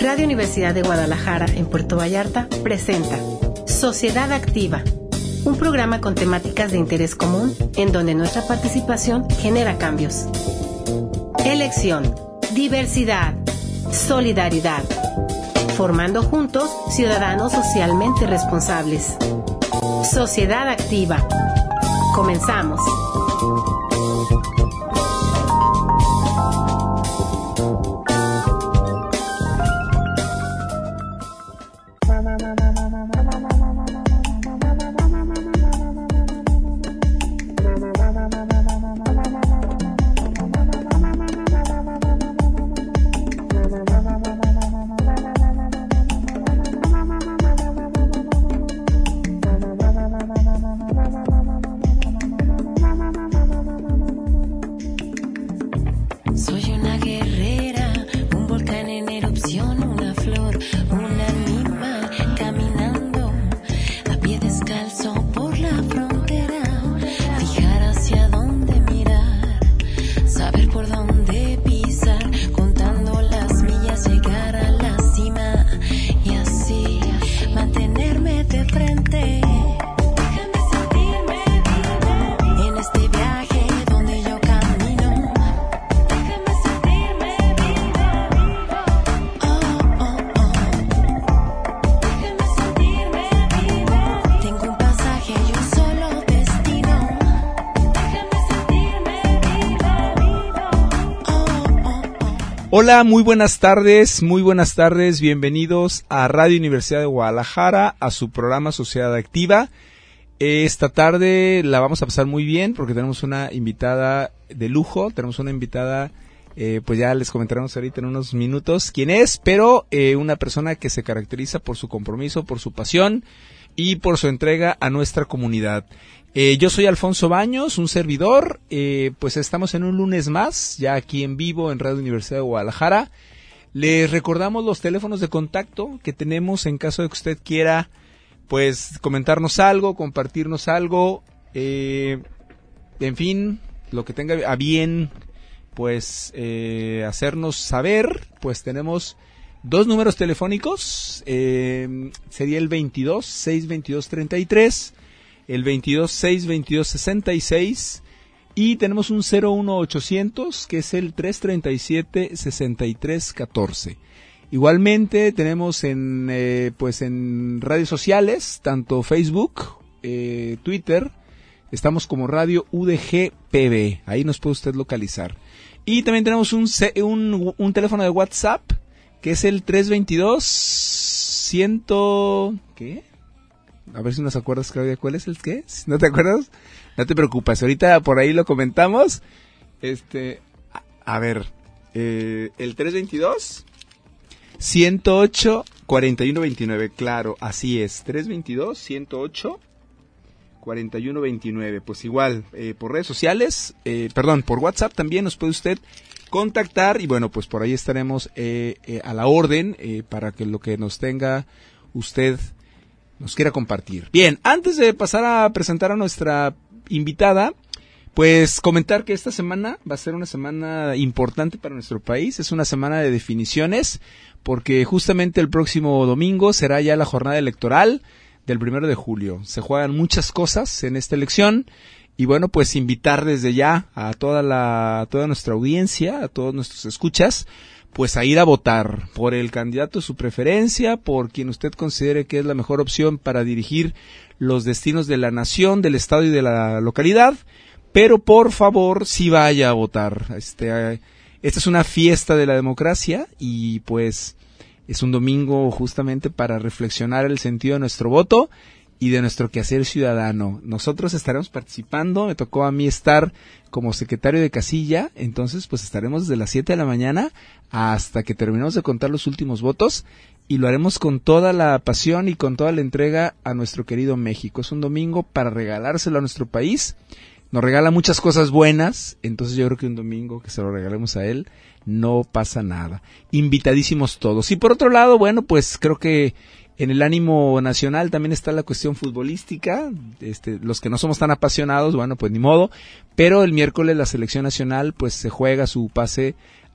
Radio Universidad de Guadalajara en Puerto Vallarta presenta Sociedad Activa, un programa con temáticas de interés común en donde nuestra participación genera cambios. Elección, diversidad, solidaridad, formando juntos ciudadanos socialmente responsables. Sociedad Activa. Comenzamos. Hola, muy buenas tardes, bienvenidos a Radio Universidad de Guadalajara, a su programa Sociedad Activa. Esta tarde la vamos a pasar muy bien porque tenemos una invitada de lujo, pues ya les comentaremos ahorita en unos minutos quién es, pero una persona que se caracteriza por su compromiso, por su pasión y por su entrega a nuestra comunidad. Yo soy Alfonso Baños, un servidor, pues estamos en un lunes más, ya aquí en vivo en Radio Universidad de Guadalajara. Les recordamos los teléfonos de contacto que tenemos en caso de que usted quiera, pues, comentarnos algo, compartirnos algo, en fin, lo que tenga a bien, pues, hacernos saber. Pues tenemos dos números telefónicos, sería el 22-622-33, el 22-622-66, y tenemos un 01800 que es el 337-6314. Igualmente tenemos en redes sociales, tanto Facebook, Twitter, estamos como Radio UDG PB, ahí nos puede usted localizar. Y también tenemos un teléfono de WhatsApp, que es el 322-100... ¿qué? A ver si nos acuerdas, Claudia, ¿cuál es el qué? ¿No te acuerdas? No te preocupes, ahorita por ahí lo comentamos. A ver, el 322-108-4129, claro, así es, 322-108-4129. Pues igual, por redes sociales, por WhatsApp también nos puede usted contactar y bueno, pues por ahí estaremos a la orden para que lo que nos tenga usted nos quiera compartir. Bien, antes de pasar a presentar a nuestra invitada, pues comentar que esta semana va a ser una semana importante para nuestro país, es una semana de definiciones, porque justamente el próximo domingo será ya la jornada electoral del 1 de julio. Se juegan muchas cosas en esta elección y bueno, pues invitar desde ya a toda nuestra audiencia, a todos nuestros escuchas, pues a ir a votar por el candidato de su preferencia, por quien usted considere que es la mejor opción para dirigir los destinos de la nación, del estado y de la localidad, pero por favor sí vaya a votar. Esta es una fiesta de la democracia y pues es un domingo justamente para reflexionar el sentido de nuestro voto y de nuestro quehacer ciudadano. Nosotros estaremos participando, me tocó a mí estar como secretario de casilla, entonces pues estaremos desde las 7 de la mañana hasta que terminemos de contar los últimos votos y lo haremos con toda la pasión y con toda la entrega a nuestro querido México. Es un domingo para regalárselo a nuestro país, nos regala muchas cosas buenas, entonces yo creo que un domingo que se lo regalemos a él no pasa nada. Invitadísimos todos. Y por otro lado, bueno, pues creo que en el ánimo nacional también está la cuestión futbolística, los que no somos tan apasionados, bueno, pues ni modo, pero el miércoles la selección nacional pues se juega su pase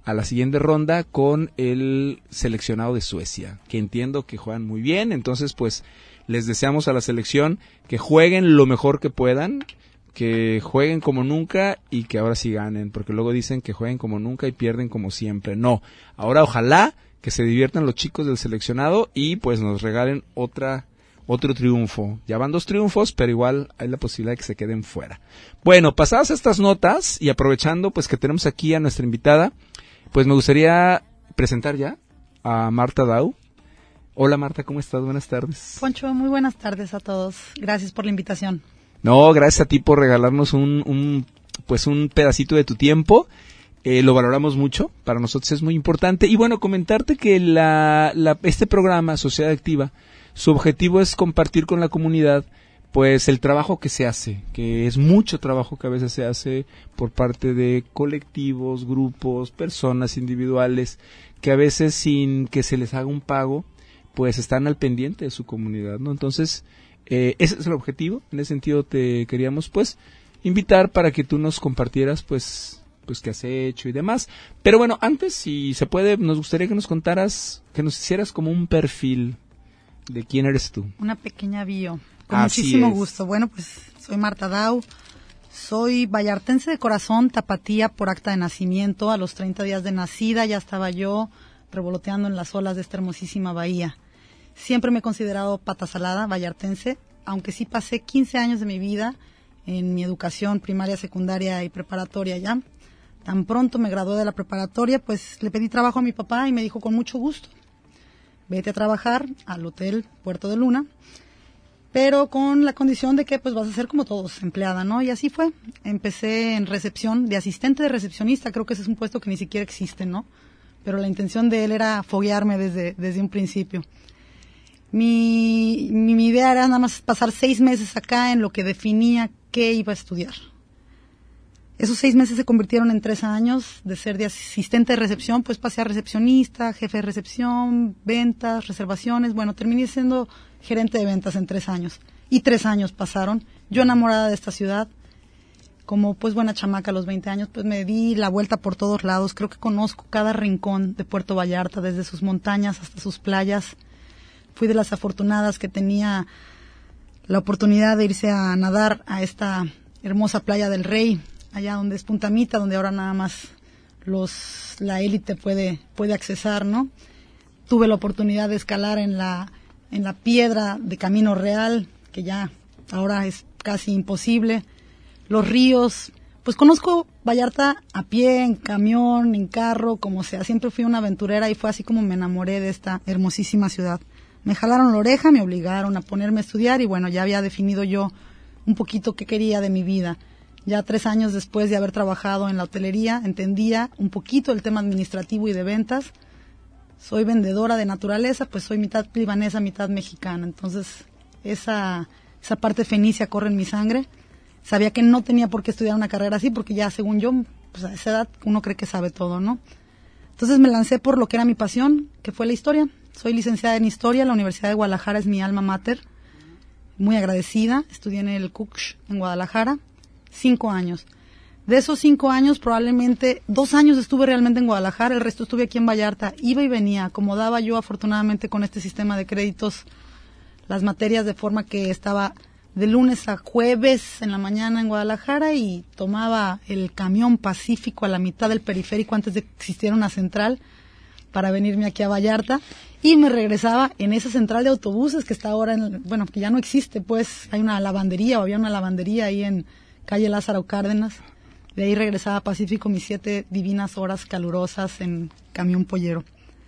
a la siguiente ronda con el seleccionado de Suecia, que entiendo que juegan muy bien. Entonces, pues, les deseamos a la selección que jueguen lo mejor que puedan, que jueguen como nunca y que ahora sí ganen, porque luego dicen que jueguen como nunca y pierden como siempre. No, ahora ojalá que se diviertan los chicos del seleccionado y pues nos regalen otro triunfo. Ya van 2 triunfos, pero igual hay la posibilidad de que se queden fuera. Bueno, pasadas estas notas y aprovechando pues que tenemos aquí a nuestra invitada, pues me gustaría presentar ya a Marta Dau. Hola Marta, ¿cómo estás? Buenas tardes. Poncho, muy buenas tardes a todos. Gracias por la invitación. No, gracias a ti por regalarnos un pedacito de tu tiempo. Lo valoramos mucho, para nosotros es muy importante. Y bueno, comentarte que este programa, Sociedad Activa, su objetivo es compartir con la comunidad pues el trabajo que se hace, que es mucho trabajo que a veces se hace por parte de colectivos, grupos, personas individuales, que a veces sin que se les haga un pago, pues están al pendiente de su comunidad, ¿no? Entonces, ese es el objetivo. En ese sentido te queríamos pues invitar para que tú nos compartieras pues qué has hecho y demás. Pero bueno, antes, si se puede, nos gustaría que nos contaras, que nos hicieras como un perfil de quién eres tú. Una pequeña bio. Con muchísimo gusto. Bueno, pues soy Marta Dau. Soy vallartense de corazón, tapatía por acta de nacimiento. A los 30 días de nacida ya estaba yo revoloteando en las olas de esta hermosísima bahía. Siempre me he considerado pata salada, vallartense, aunque sí pasé 15 años de mi vida en mi educación primaria, secundaria y preparatoria ya. Tan pronto me gradué de la preparatoria, pues le pedí trabajo a mi papá y me dijo con mucho gusto, vete a trabajar al Hotel Puerto de Luna, pero con la condición de que pues vas a ser como todos, empleada, ¿no? Y así fue. Empecé en recepción, de asistente de recepcionista, creo que ese es un puesto que ni siquiera existe, ¿no? Pero la intención de él era foguearme desde un principio. Mi idea era nada más pasar 6 meses acá en lo que definía qué iba a estudiar. Esos 6 meses se convirtieron en 3 años. De ser de asistente de recepción, pues pasé a recepcionista, jefe de recepción, ventas, reservaciones. Bueno, terminé siendo gerente de ventas en 3 años. Y 3 años pasaron. Yo enamorada de esta ciudad, como pues buena chamaca a los 20 años, pues me di la vuelta por todos lados. Creo que conozco cada rincón de Puerto Vallarta, desde sus montañas hasta sus playas. Fui de las afortunadas que tenía la oportunidad de irse a nadar a esta hermosa playa del Rey, allá donde es Punta Mita, donde ahora nada más la élite puede accesar, ¿no? Tuve la oportunidad de escalar en la piedra de Camino Real, que ya ahora es casi imposible. Los ríos, pues conozco Vallarta a pie, en camión, en carro, como sea. Siempre fui una aventurera y fue así como me enamoré de esta hermosísima ciudad. Me jalaron la oreja, me obligaron a ponerme a estudiar y bueno, ya había definido yo un poquito qué quería de mi vida. Ya 3 años después de haber trabajado en la hotelería, entendía un poquito el tema administrativo y de ventas. Soy vendedora de naturaleza, pues soy mitad libanesa, mitad mexicana. Entonces, esa parte fenicia corre en mi sangre. Sabía que no tenía por qué estudiar una carrera así, porque ya según yo, pues a esa edad uno cree que sabe todo, ¿no? Entonces me lancé por lo que era mi pasión, que fue la historia. Soy licenciada en Historia, la Universidad de Guadalajara es mi alma mater. Muy agradecida, estudié en el CUCH en Guadalajara, 5 años. De esos 5 años, probablemente 2 años estuve realmente en Guadalajara, el resto estuve aquí en Vallarta. Iba y venía, acomodaba yo afortunadamente con este sistema de créditos las materias de forma que estaba de lunes a jueves en la mañana en Guadalajara y tomaba el camión Pacífico a la mitad del periférico antes de que existiera una central para venirme aquí a Vallarta y me regresaba en esa central de autobuses que está ahora, que ya no existe, pues hay una lavandería o había una lavandería ahí en calle Lázaro Cárdenas. De ahí regresaba a Pacífico mis 7 divinas horas calurosas en camión pollero.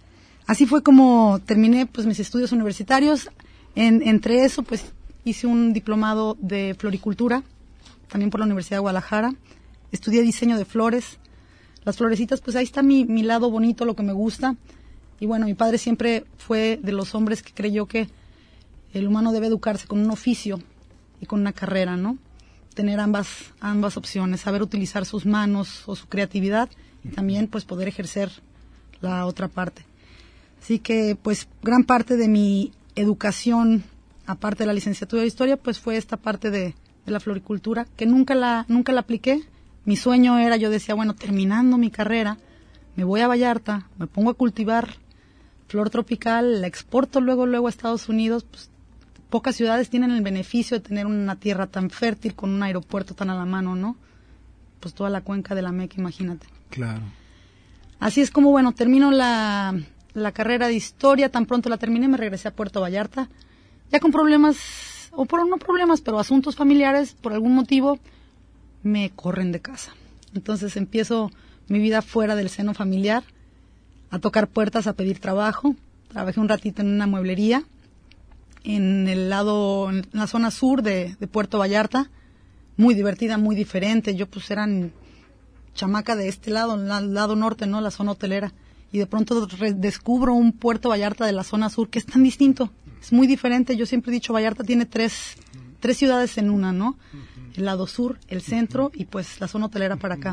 Así fue como terminé pues mis estudios universitarios. Entre eso pues hice un diplomado de floricultura, también por la Universidad de Guadalajara. Estudié diseño de flores. Las florecitas, pues ahí está mi lado bonito, lo que me gusta. Y bueno, mi padre siempre fue de los hombres que creyó que el humano debe educarse con un oficio y con una carrera, ¿no? Tener ambas opciones, saber utilizar sus manos o su creatividad y también pues poder ejercer la otra parte. Así que pues gran parte de mi educación, aparte de la licenciatura de Historia, pues fue esta parte de la floricultura, que nunca la apliqué. Mi sueño era, yo decía, bueno, terminando mi carrera, me voy a Vallarta, me pongo a cultivar flor tropical, la exporto luego a Estados Unidos, pues pocas ciudades tienen el beneficio de tener una tierra tan fértil con un aeropuerto tan a la mano, ¿no? Pues toda la cuenca de la Meca, imagínate. Claro. Así es como, bueno, termino la carrera de historia, tan pronto la terminé, me regresé a Puerto Vallarta, ya con problemas, o por no problemas, pero asuntos familiares, por algún motivo, me corren de casa. Entonces empiezo mi vida fuera del seno familiar, a tocar puertas, a pedir trabajo. Trabajé un ratito en una mueblería, en la zona sur de Puerto Vallarta, muy divertida, muy diferente. Yo pues era chamaca de este lado, el lado norte, ¿no? La zona hotelera. Y de pronto descubro un Puerto Vallarta de la zona sur que es tan distinto, es muy diferente. Yo siempre he dicho, Vallarta tiene tres ciudades en una, ¿no? El lado sur, el centro y pues la zona hotelera para acá.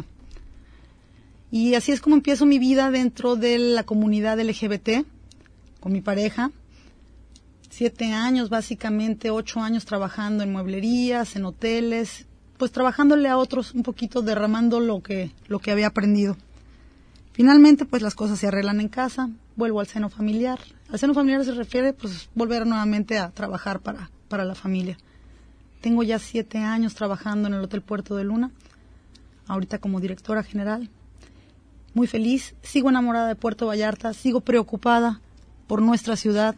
Y así es como empiezo mi vida dentro de la comunidad LGBT, con mi pareja. 7 años, básicamente 8 años trabajando en mueblerías, en hoteles, pues trabajándole a otros un poquito, derramando lo que había aprendido. Finalmente, pues las cosas se arreglan en casa, vuelvo al seno familiar. Al seno familiar se refiere, pues, volver nuevamente a trabajar para la familia. Tengo ya 7 años trabajando en el Hotel Puerto de Luna, ahorita como directora general. Muy feliz, sigo enamorada de Puerto Vallarta, sigo preocupada por nuestra ciudad,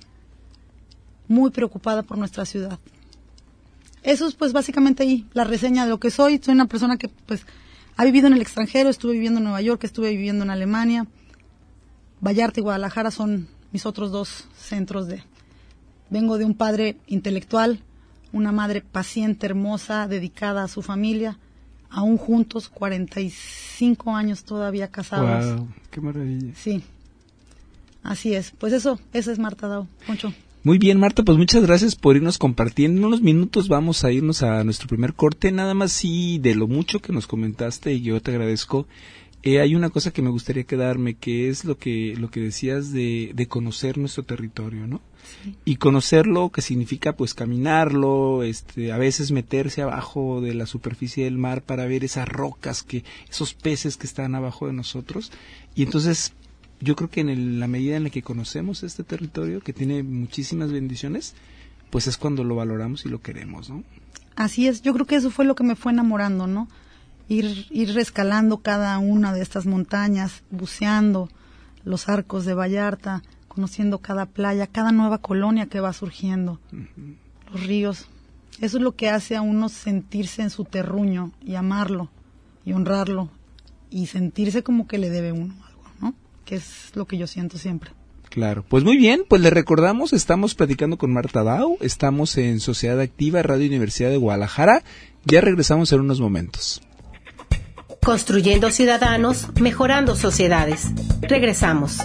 muy preocupada por nuestra ciudad. Eso es pues básicamente ahí la reseña de lo que soy. Soy una persona que pues ha vivido en el extranjero, estuve viviendo en Nueva York, estuve viviendo en Alemania. Vallarta y Guadalajara son mis otros 2 centros Vengo de un padre intelectual, una madre paciente, hermosa, dedicada a su familia, aún juntos, 45 años todavía casados. Wow, qué maravilla. Sí, así es. Pues esa es Marta Dao, Poncho. Muy bien, Marta, pues muchas gracias por irnos compartiendo. En unos minutos vamos a irnos a nuestro primer corte. Nada más sí, de lo mucho que nos comentaste, y yo te agradezco, hay una cosa que me gustaría quedarme, que es lo que decías de conocer nuestro territorio, ¿no? Sí. Y conocerlo, que significa pues caminarlo, a veces meterse abajo de la superficie del mar para ver esas rocas, esos peces que están abajo de nosotros. Y entonces yo creo que en la medida en la que conocemos este territorio, que tiene muchísimas bendiciones, pues es cuando lo valoramos y lo queremos, ¿no? Así es, yo creo que eso fue lo que me fue enamorando, ¿no? Ir rescalando cada una de estas montañas, buceando los arcos de Vallarta, conociendo cada playa, cada nueva colonia que va surgiendo, los ríos. Eso es lo que hace a uno sentirse en su terruño y amarlo y honrarlo y sentirse como que le debe uno algo, ¿no? Que es lo que yo siento siempre. Claro, pues muy bien, pues le recordamos, estamos platicando con Marta Dao, estamos en Sociedad Activa, Radio Universidad de Guadalajara, ya regresamos en unos momentos. Construyendo ciudadanos, mejorando sociedades. Regresamos.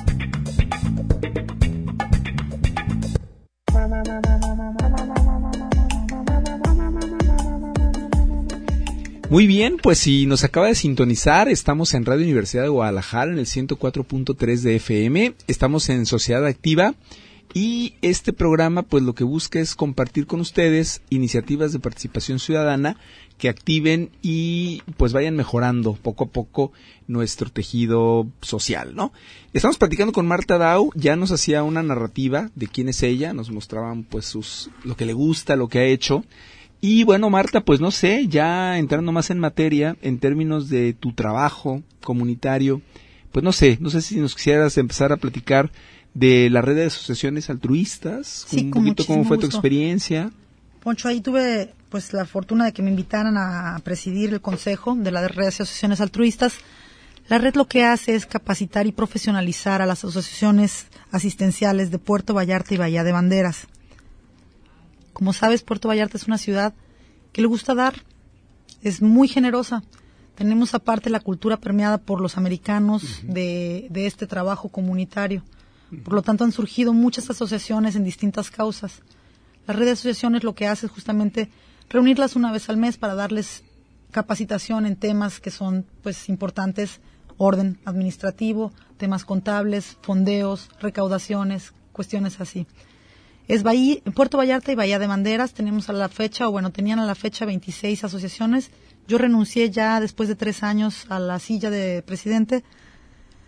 Muy bien, pues si nos acaba de sintonizar, estamos en Radio Universidad de Guadalajara en el 104.3 de FM, estamos en Sociedad Activa y este programa pues lo que busca es compartir con ustedes iniciativas de participación ciudadana que activen y pues vayan mejorando poco a poco nuestro tejido social, ¿no? Estamos platicando con Marta Dao, ya nos hacía una narrativa de quién es ella, nos mostraban pues lo que le gusta, lo que ha hecho. Y bueno, Marta, pues no sé, ya entrando más en materia, en términos de tu trabajo comunitario, pues no sé si nos quisieras empezar a platicar de la red de asociaciones altruistas, sí, un poquito cómo fue tu gusto. experiencia. Poncho, ahí tuve pues la fortuna de que me invitaran a presidir el consejo de la red de asociaciones altruistas. La red lo que hace es capacitar y profesionalizar a las asociaciones asistenciales de Puerto Vallarta y Bahía de Banderas. Como sabes, Puerto Vallarta es una ciudad que le gusta dar, es muy generosa. Tenemos aparte la cultura permeada por los americanos de este trabajo comunitario. Por lo tanto, han surgido muchas asociaciones en distintas causas. La red de asociaciones lo que hace es justamente reunirlas una vez al mes para darles capacitación en temas que son pues importantes, orden administrativo, temas contables, fondeos, recaudaciones, cuestiones así. Es Puerto Vallarta y Bahía de Banderas, tenían a la fecha 26 asociaciones. Yo renuncié ya después de 3 años a la silla de presidente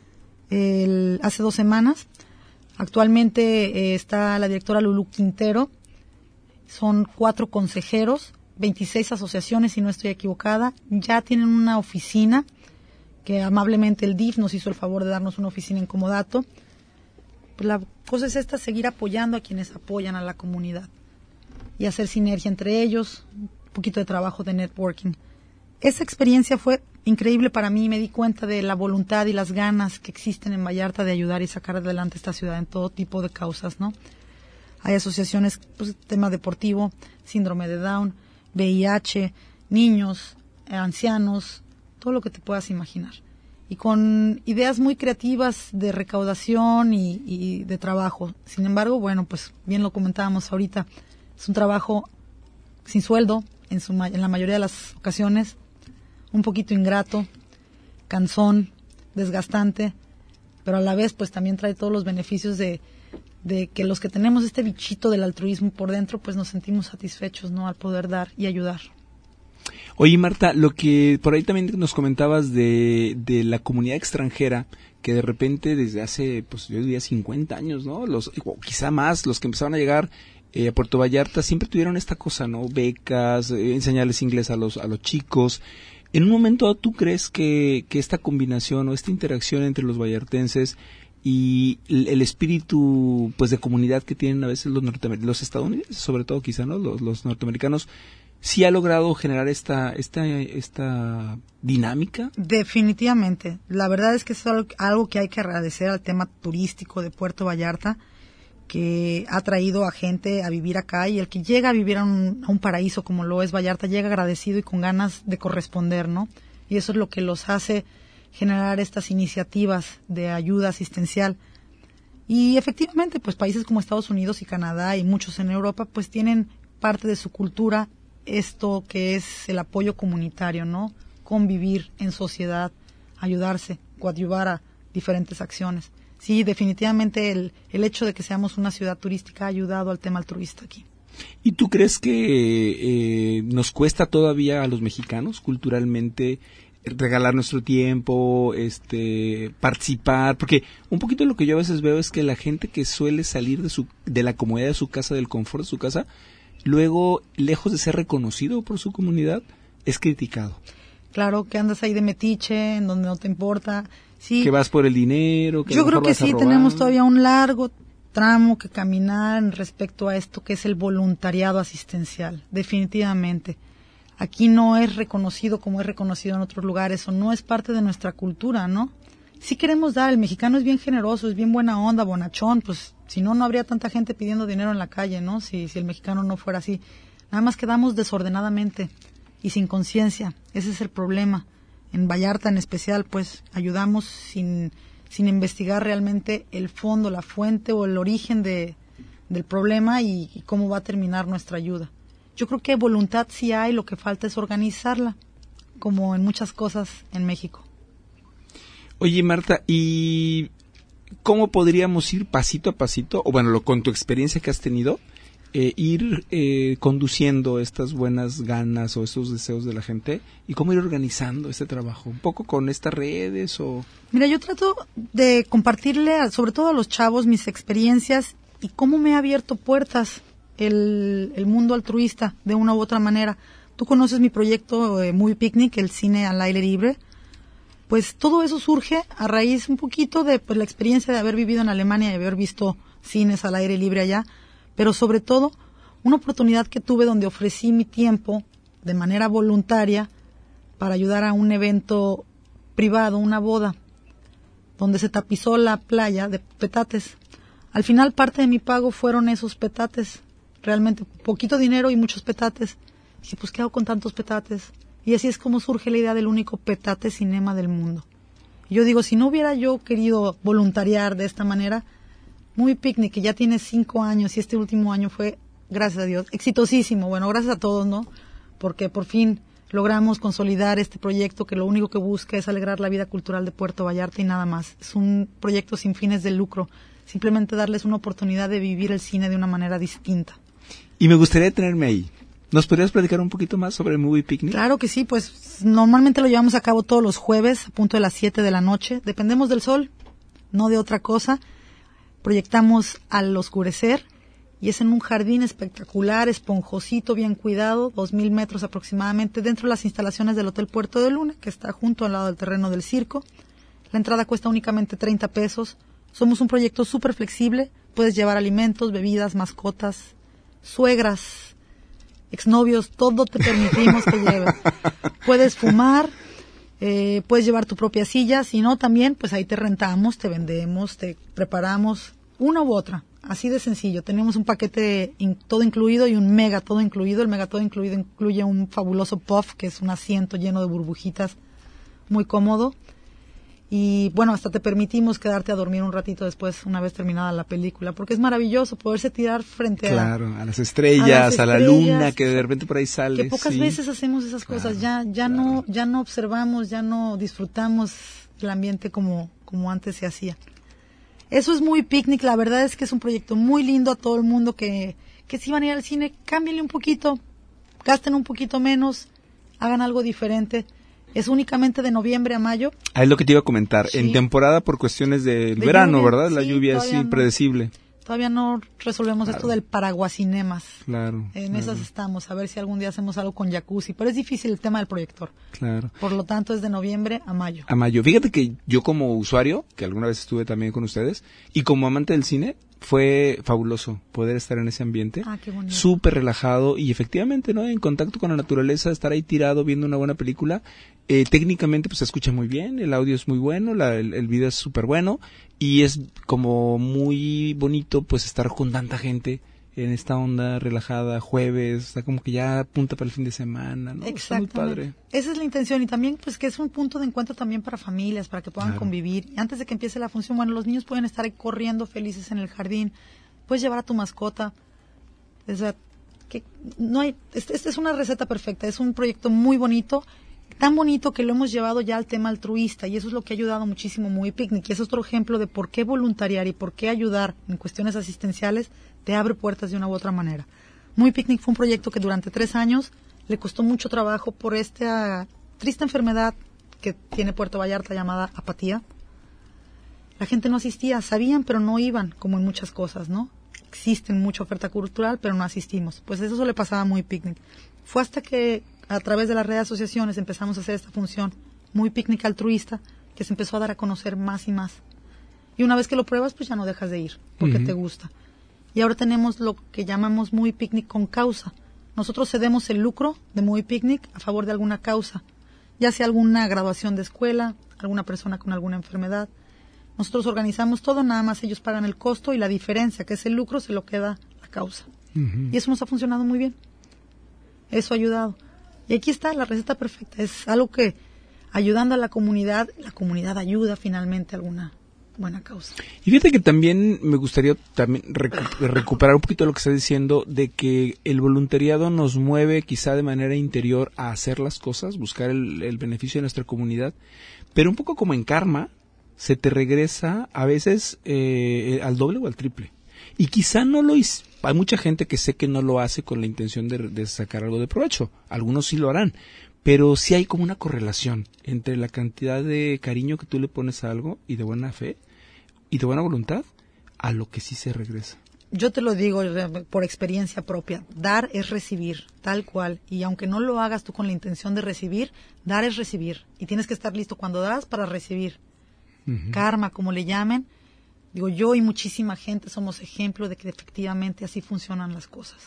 hace 2 semanas. Actualmente está la directora Lulú Quintero. Son 4 consejeros, 26 asociaciones, si no estoy equivocada. Ya tienen una oficina que amablemente el DIF nos hizo el favor de darnos una oficina en Comodato. Pues la cosa es esta, seguir apoyando a quienes apoyan a la comunidad y hacer sinergia entre ellos, un poquito de trabajo de networking. Esa experiencia fue increíble para mí, me di cuenta de la voluntad y las ganas que existen en Vallarta de ayudar y sacar adelante esta ciudad en todo tipo de causas, ¿no? Hay asociaciones, pues, tema deportivo, síndrome de Down, VIH, niños, ancianos, todo lo que te puedas imaginar. Y con ideas muy creativas de recaudación y de trabajo. Sin embargo, bueno, pues bien lo comentábamos ahorita, es un trabajo sin sueldo en la mayoría de las ocasiones, un poquito ingrato, cansón, desgastante, pero a la vez pues también trae todos los beneficios de que los que tenemos este bichito del altruismo por dentro, pues nos sentimos satisfechos, ¿no?, al poder dar y ayudar. Oye, Marta, lo que por ahí también nos comentabas de la comunidad extranjera, que de repente desde hace, pues yo diría 50 años, ¿no? O quizá más, los que empezaron a llegar a Puerto Vallarta siempre tuvieron esta cosa, ¿no? Becas, enseñarles inglés a los chicos. En un momento, ¿tú crees que esta combinación o esta interacción entre los vallartenses y el espíritu, pues, de comunidad que tienen a veces los estadounidenses, sobre todo quizá, ¿no?, los norteamericanos, sí ha logrado generar esta dinámica? Definitivamente. La verdad es que es algo que hay que agradecer al tema turístico de Puerto Vallarta, que ha traído a gente a vivir acá, y el que llega a vivir a un paraíso como lo es Vallarta, llega agradecido y con ganas de corresponder, ¿no? Y eso es lo que los hace generar estas iniciativas de ayuda asistencial. Y efectivamente, pues países como Estados Unidos y Canadá y muchos en Europa, pues tienen parte de su cultura esto que es el apoyo comunitario, ¿no? Convivir en sociedad, ayudarse, coadyuvar a diferentes acciones. Sí, definitivamente el hecho de que seamos una ciudad turística ha ayudado al tema altruista aquí. ¿Y tú crees que nos cuesta todavía a los mexicanos culturalmente regalar nuestro tiempo, participar? Porque un poquito lo que yo a veces veo es que la gente que suele salir de la comodidad de su casa, del confort de su casa, luego, lejos de ser reconocido por su comunidad, es criticado. Claro, que andas ahí de metiche, en donde no te importa. Sí. Que vas por el dinero, que yo creo que sí, tenemos todavía un largo tramo que caminar respecto a esto que es el voluntariado asistencial, definitivamente. Aquí no es reconocido como es reconocido en otros lugares, o no es parte de nuestra cultura, ¿no? Sí queremos dar, el mexicano es bien generoso, es bien buena onda, bonachón, pues si no, no habría tanta gente pidiendo dinero en la calle, ¿no? Si el mexicano no fuera así. Nada más que damos desordenadamente y sin conciencia, ese es el problema. En Vallarta en especial, pues ayudamos sin investigar realmente el fondo, la fuente o el origen del problema y cómo va a terminar nuestra ayuda. Yo creo que voluntad sí hay, lo que falta es organizarla, como en muchas cosas en México. Oye, Marta, ¿y cómo podríamos ir pasito a pasito, o bueno, con tu experiencia que has tenido, ir conduciendo estas buenas ganas o estos deseos de la gente, y cómo ir organizando este trabajo? ¿Un poco con estas redes o...? Mira, yo trato de compartirle, sobre todo a los chavos, mis experiencias y cómo me ha abierto puertas el mundo altruista de una u otra manera. Tú conoces mi proyecto Movie Picnic, el cine al aire libre. Pues todo eso surge a raíz un poquito de la experiencia de haber vivido en Alemania y haber visto cines al aire libre allá, pero sobre todo una oportunidad que tuve donde ofrecí mi tiempo de manera voluntaria para ayudar a un evento privado, una boda, donde se tapizó la playa de petates. Al final parte de mi pago fueron esos petates, realmente poquito dinero y muchos petates. Dije, pues ¿qué hago con tantos petates? Y así es como surge la idea del único petate cinema del mundo. Y yo digo, si no hubiera yo querido voluntariar de esta manera, Movie Picnic, que ya tiene 5 años y este último año fue, gracias a Dios, exitosísimo. Bueno, gracias a todos, ¿no? Porque por fin logramos consolidar este proyecto que lo único que busca es alegrar la vida cultural de Puerto Vallarta y nada más. Es un proyecto sin fines de lucro, simplemente darles una oportunidad de vivir el cine de una manera distinta. Y me gustaría tenerme ahí. ¿Nos podrías platicar un poquito más sobre el Movie Picnic? Claro que sí, pues normalmente lo llevamos a cabo todos los jueves a punto de las 7 de la noche. Dependemos del sol. no de otra cosa. Proyectamos Al Oscurecer y es en un jardín espectacular, esponjosito, bien cuidado, 2,000 metros aproximadamente, dentro de las instalaciones del Hotel Puerto de Luna, que está junto al lado del terreno del circo. La entrada cuesta únicamente 30 pesos. Somos un proyecto súper flexible. Puedes llevar alimentos, bebidas, mascotas, suegras, exnovios, todo te permitimos que lleves. Puedes fumar, puedes llevar tu propia silla, si no también, pues ahí te rentamos, te vendemos, te preparamos, una u otra. Así de sencillo. Tenemos un paquete todo incluido y un mega todo incluido. El mega todo incluido incluye un fabuloso puff, que es un asiento lleno de burbujitas, muy cómodo. Y bueno, hasta te permitimos quedarte a dormir un ratito después, una vez terminada la película, porque es maravilloso poderse tirar frente a las estrellas, a la luna, que de repente por ahí sale. Que pocas veces hacemos esas cosas, ya no observamos, ya no disfrutamos el ambiente como antes se hacía. Eso es muy picnic, la verdad es que es un proyecto muy lindo. A todo el mundo que si van a ir al cine, cámbienle un poquito, gasten un poquito menos, hagan algo diferente. Es únicamente de noviembre a mayo. Es lo que te iba a comentar. Sí. En temporada por cuestiones del verano, lluvia, ¿verdad? La lluvia es impredecible. Todavía no resolvemos esto del Paraguasinemas. Claro. En esas estamos, a ver si algún día hacemos algo con jacuzzi. Pero es difícil el tema del proyector. Claro. Por lo tanto, es de noviembre a mayo. A mayo. Fíjate que yo como usuario, que alguna vez estuve también con ustedes, y como amante del cine, fue fabuloso poder estar en ese ambiente. Ah, qué bonito. Súper relajado y efectivamente, ¿no? En contacto con la naturaleza, estar ahí tirado viendo una buena película. Técnicamente pues se escucha muy bien, el audio es muy bueno, el video es súper bueno y es como muy bonito pues estar con tanta gente en esta onda relajada, jueves, está como que ya apunta para el fin de semana, ¿no? Está muy padre. Esa es la intención y también pues que es un punto de encuentro también para familias, para que puedan convivir. Y antes de que empiece la función, bueno, los niños pueden estar ahí corriendo felices en el jardín, puedes llevar a tu mascota. O sea, que no hay, esta es una receta perfecta, es un proyecto muy bonito. Tan bonito que lo hemos llevado ya al tema altruista y eso es lo que ha ayudado muchísimo Muy Picnic y es otro ejemplo de por qué voluntariar y por qué ayudar en cuestiones asistenciales te abre puertas de una u otra manera. Muy Picnic fue un proyecto que durante 3 años le costó mucho trabajo por esta triste enfermedad que tiene Puerto Vallarta llamada apatía. La gente no asistía, sabían pero no iban, como en muchas cosas, ¿no? Existen mucha oferta cultural pero no asistimos. Pues eso le pasaba a Muy Picnic. Fue hasta que a través de las redes de asociaciones empezamos a hacer esta función Muy Picnic altruista, que se empezó a dar a conocer más y más. Y una vez que lo pruebas, pues ya no dejas de ir, porque te gusta. Y ahora tenemos lo que llamamos Muy Picnic con causa. Nosotros cedemos el lucro de Muy Picnic a favor de alguna causa, ya sea alguna graduación de escuela, alguna persona con alguna enfermedad. Nosotros organizamos todo, nada más ellos pagan el costo y la diferencia, que es el lucro, se lo queda la causa. Y eso nos ha funcionado muy bien. Eso ha ayudado. Y aquí está la receta perfecta. Es algo que, ayudando a la comunidad ayuda finalmente a alguna buena causa. Y fíjate que también me gustaría también recuperar un poquito lo que estás diciendo, de que el voluntariado nos mueve quizá de manera interior a hacer las cosas, buscar el beneficio de nuestra comunidad, pero un poco como en karma, se te regresa a veces al doble o al triple. Y quizá no lo hice. Hay mucha gente que sé que no lo hace con la intención de sacar algo de provecho. Algunos sí lo harán. Pero sí hay como una correlación entre la cantidad de cariño que tú le pones a algo y de buena fe y de buena voluntad a lo que sí se regresa. Yo te lo digo por experiencia propia. Dar es recibir, tal cual. Y aunque no lo hagas tú con la intención de recibir, dar es recibir. Y tienes que estar listo cuando das para recibir. Karma, como le llamen. Digo, yo y muchísima gente somos ejemplo de que efectivamente así funcionan las cosas.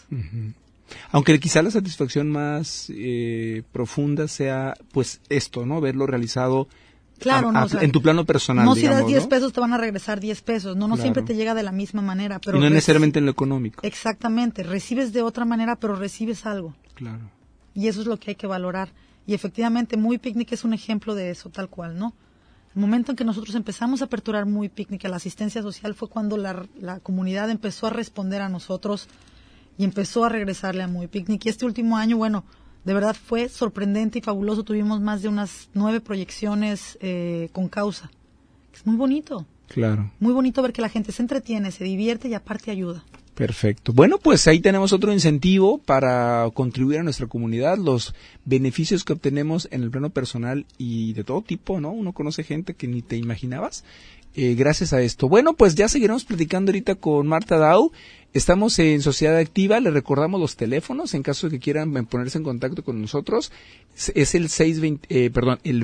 Aunque quizá la satisfacción más profunda sea, pues, esto, ¿no? Verlo realizado claro, o sea, en tu plano personal, no, digamos, si das 10 ¿no? pesos te van a regresar 10 pesos. No claro. Siempre te llega de la misma manera. Pero y no necesariamente en lo económico. Exactamente. Recibes de otra manera, pero recibes algo. Claro. Y eso es lo que hay que valorar. Y efectivamente, Muy Picnic es un ejemplo de eso, tal cual, ¿no? El momento en que nosotros empezamos a aperturar Muy Picnic a la asistencia social fue cuando la comunidad empezó a responder a nosotros y empezó a regresarle a Muy Picnic. Y este último año, bueno, de verdad fue sorprendente y fabuloso. Tuvimos más de unas 9 proyecciones con causa. Es muy bonito. Claro. Muy bonito ver que la gente se entretiene, se divierte y aparte ayuda. Perfecto. Bueno, pues ahí tenemos otro incentivo para contribuir a nuestra comunidad, los beneficios que obtenemos en el plano personal y de todo tipo, ¿no? Uno conoce gente que ni te imaginabas gracias a esto. Bueno, pues ya seguiremos platicando ahorita con Marta Dau. Estamos en Sociedad Activa, le recordamos los teléfonos en caso de que quieran ponerse en contacto con nosotros. Es el el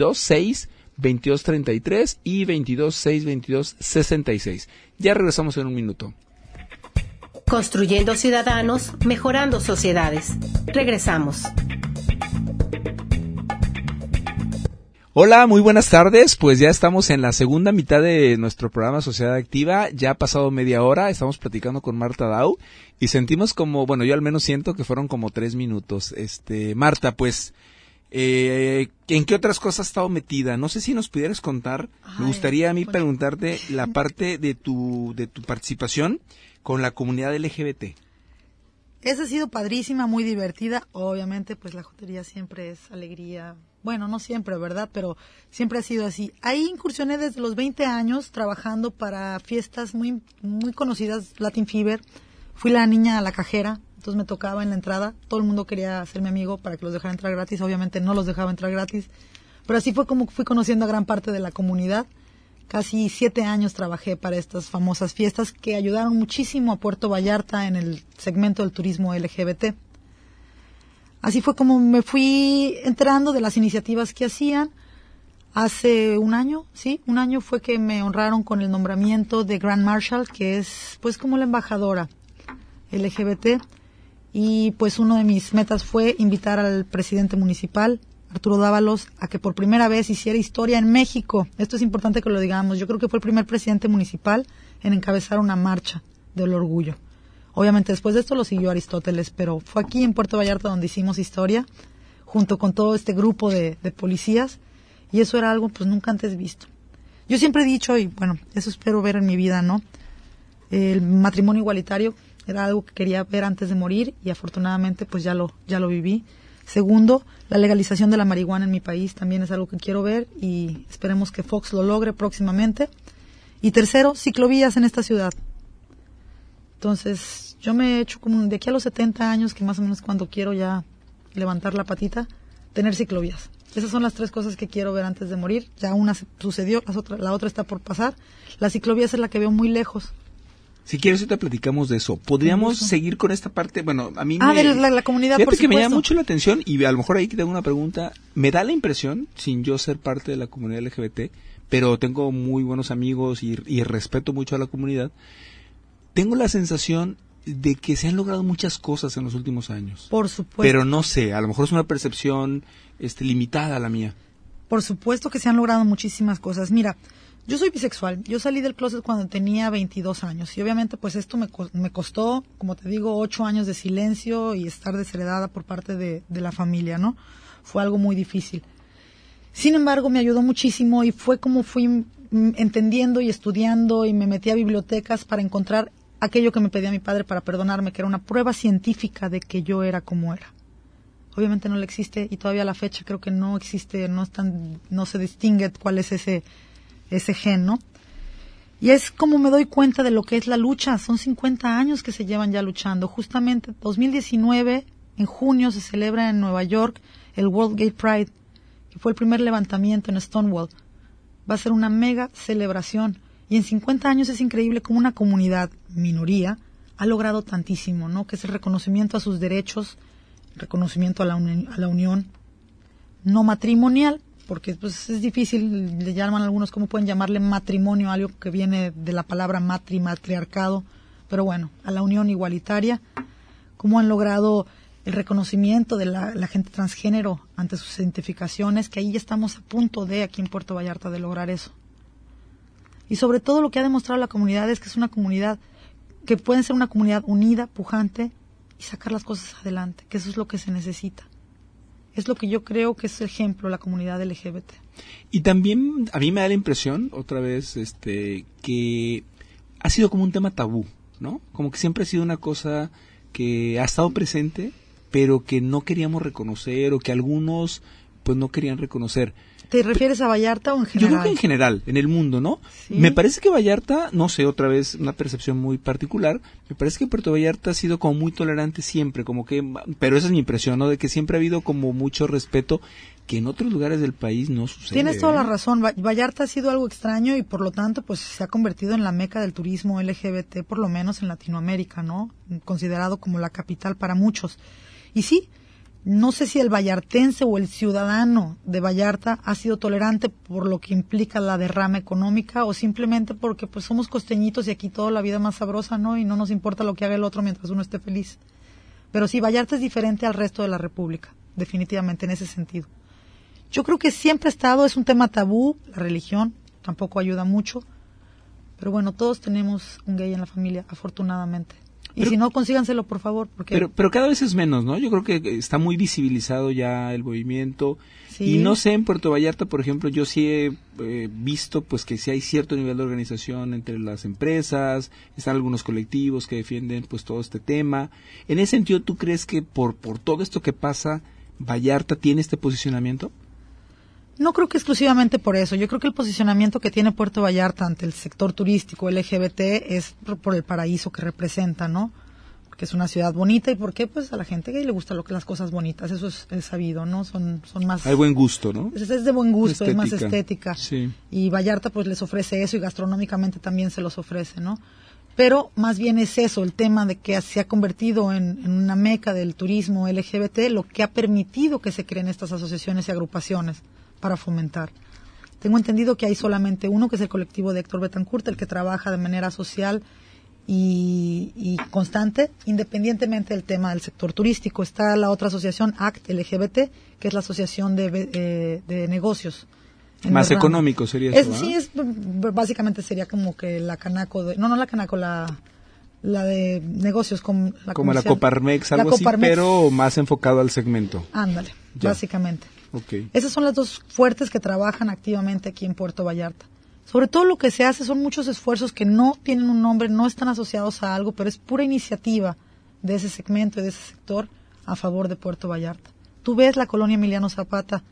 226-2233 y 226-2266. Ya regresamos en un minuto. Construyendo ciudadanos, mejorando sociedades. Regresamos. Hola, muy buenas tardes. Pues ya estamos en la segunda mitad de nuestro programa Sociedad Activa. Ya ha pasado media hora, estamos platicando con Marta Dau y sentimos como, bueno, yo al menos siento que fueron como 3 minutos. Marta, pues, ¿en qué otras cosas has estado metida? No sé si nos pudieras contar. Me gustaría a mí preguntarte la parte de tu participación con la comunidad LGBT. Esa ha sido padrísima, muy divertida. Obviamente, pues la jotería siempre es alegría. Bueno, no siempre, ¿verdad? Pero siempre ha sido así. Ahí incursioné desde los 20 años trabajando para fiestas muy muy conocidas, Latin Fever. Fui la niña a la cajera, entonces me tocaba en la entrada. Todo el mundo quería ser mi amigo para que los dejara entrar gratis. Obviamente no los dejaba entrar gratis. Pero así fue como fui conociendo a gran parte de la comunidad. Casi 7 años trabajé para estas famosas fiestas que ayudaron muchísimo a Puerto Vallarta en el segmento del turismo LGBT. Así fue como me fui enterando de las iniciativas que hacían. Hace un año fue que me honraron con el nombramiento de Grand Marshal, que es pues como la embajadora LGBT. Y pues uno de mis metas fue invitar al presidente municipal, Arturo Dávalos, a que por primera vez hiciera historia en México. Esto es importante que lo digamos. Yo creo que fue el primer presidente municipal en encabezar una marcha del orgullo. Obviamente después de esto lo siguió Aristóteles, pero fue aquí en Puerto Vallarta donde hicimos historia, junto con todo este grupo de policías, y eso era algo pues nunca antes visto. Yo siempre he dicho, y bueno, eso espero ver en mi vida, ¿no? El matrimonio igualitario era algo que quería ver antes de morir, y afortunadamente pues ya lo viví. Segundo, la legalización de la marihuana en mi país también es algo que quiero ver, y esperemos que Fox lo logre próximamente. Y tercero, ciclovías en esta ciudad. Entonces, yo me he hecho como de aquí a los 70 años, que más o menos cuando quiero ya levantar la patita, tener ciclovías. Esas son las 3 cosas que quiero ver antes de morir. Ya una sucedió, la otra está por pasar. La ciclovía es la que veo muy lejos. Si quieres, ahorita platicamos de eso. ¿Podríamos seguir con esta parte? Bueno, a mí de la comunidad, fíjate por que supuesto. me llama mucho la atención, y a lo mejor ahí que tengo una pregunta. Me da la impresión, sin yo ser parte de la comunidad LGBT, pero tengo muy buenos amigos y respeto mucho a la comunidad, tengo la sensación de que se han logrado muchas cosas en los últimos años. Por supuesto. Pero no sé, a lo mejor es una percepción limitada a la mía. Por supuesto que se han logrado muchísimas cosas. Mira, yo soy bisexual. Yo salí del closet cuando tenía 22 años. Y obviamente pues esto me costó, como te digo, 8 años de silencio y estar desheredada por parte de la familia, ¿no? Fue algo muy difícil. Sin embargo, me ayudó muchísimo y fue como fui entendiendo y estudiando y me metí a bibliotecas para encontrar aquello que me pedía mi padre para perdonarme, que era una prueba científica de que yo era como era. Obviamente no le existe, y todavía a la fecha creo que no existe, no se distingue cuál es ese gen, ¿no? Y es como me doy cuenta de lo que es la lucha. Son 50 años que se llevan ya luchando. Justamente 2019, en junio, se celebra en Nueva York el World Gay Pride, que fue el primer levantamiento en Stonewall. Va a ser una mega celebración. Y en 50 años es increíble cómo una comunidad, minoría, ha logrado tantísimo, ¿no? Que es el reconocimiento a sus derechos, reconocimiento a la unión no matrimonial, porque pues es difícil, le llaman algunos, ¿cómo pueden llamarle matrimonio a algo que viene de la palabra matriarcado? Pero bueno, a la unión igualitaria, cómo han logrado el reconocimiento de la gente transgénero ante sus identificaciones, que ahí ya estamos a punto aquí en Puerto Vallarta de lograr eso. Y sobre todo lo que ha demostrado la comunidad es que es una comunidad que puede ser una comunidad unida, pujante y sacar las cosas adelante, que eso es lo que se necesita. Es lo que yo creo que es el ejemplo, la comunidad LGBT. Y también a mí me da la impresión, otra vez, que ha sido como un tema tabú, ¿no? Como que siempre ha sido una cosa que ha estado presente, pero que no queríamos reconocer, o que algunos pues no querían reconocer. ¿Te refieres a Vallarta o en Yo general? creo que en general, en el mundo, ¿no? Sí. Me parece que Vallarta, no sé, otra vez una percepción muy particular, me parece que Puerto Vallarta ha sido como muy tolerante siempre, como que, pero esa es mi impresión, ¿no? De que siempre ha habido como mucho respeto que en otros lugares del país no sucede. Tienes toda la razón. Vallarta ha sido algo extraño y por lo tanto pues se ha convertido en la meca del turismo LGBT, por lo menos en Latinoamérica, ¿no? Considerado como la capital para muchos. Y sí, no sé si el vallartense o el ciudadano de Vallarta ha sido tolerante por lo que implica la derrama económica o simplemente porque pues somos costeñitos y aquí toda la vida más sabrosa, ¿no? Y no nos importa lo que haga el otro mientras uno esté feliz. Pero sí, Vallarta es diferente al resto de la República, definitivamente en ese sentido. Yo creo que siempre ha estado, es un tema tabú, la religión tampoco ayuda mucho, pero bueno, todos tenemos un gay en la familia, afortunadamente. Y Pero, si no, consíganselo, por favor. Porque pero cada vez es menos, ¿no? Yo creo que está muy visibilizado ya el movimiento. sí. Y no sé, en Puerto Vallarta, por ejemplo, yo sí he visto pues que sí hay cierto nivel de organización entre las empresas, están algunos colectivos que defienden pues todo este tema. En ese sentido, ¿tú crees que por todo esto que pasa, Vallarta tiene este posicionamiento? No creo que exclusivamente por eso. Yo creo que el posicionamiento que tiene Puerto Vallarta ante el sector turístico LGBT es por el paraíso que representa, ¿no? Porque es una ciudad bonita y porque pues a la gente gay le gustan las cosas bonitas, eso es sabido, ¿no? Son más... Hay buen gusto, ¿no? Es de buen gusto, Estética. es más estética. Sí. Y Vallarta pues les ofrece eso y gastronómicamente también se los ofrece, ¿no? Pero más bien es eso, el tema de que se ha convertido en una meca del turismo LGBT, lo que ha permitido que se creen estas asociaciones y agrupaciones para fomentar. Tengo entendido que hay solamente uno, que es el colectivo de Héctor Betancourt, el que trabaja de manera social y constante, independientemente del tema del sector turístico. Está la otra asociación, ACT LGBT, que es la asociación de negocios. Más económico sería eso, ¿verdad? Sí, básicamente sería como que la Canaco, la de negocios como la Coparmex, algo así, pero más enfocado al segmento. Ándale, ya. Básicamente. Okay. Esas son las dos fuertes que trabajan activamente aquí en Puerto Vallarta. Sobre todo lo que se hace son muchos esfuerzos que no tienen un nombre, no están asociados a algo, pero es pura iniciativa de ese segmento y de ese sector a favor de Puerto Vallarta. Tú ves la colonia Emiliano Zapata,